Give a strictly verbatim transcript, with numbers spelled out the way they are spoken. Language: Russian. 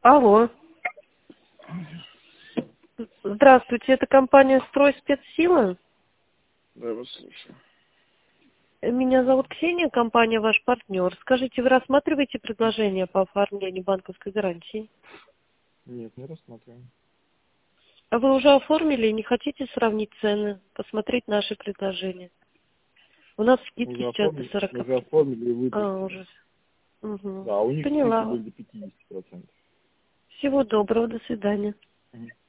Алло. Здравствуйте, это компания «Стройспецсила». Да, я вас слушаю. Меня зовут Ксения, компания ваш партнер. Скажите, вы рассматриваете предложение по оформлению банковской гарантии? Нет, не рассматриваем. А вы уже оформили и не хотите сравнить цены, посмотреть наши предложения? У нас Мы скидки уже сейчас до оформили, мы сорока. уже оформили и А, выпустили. уже. Угу. Да, у них скидки Поняла. были до пятидесяти процентов. Всего доброго, до свидания. Мгм.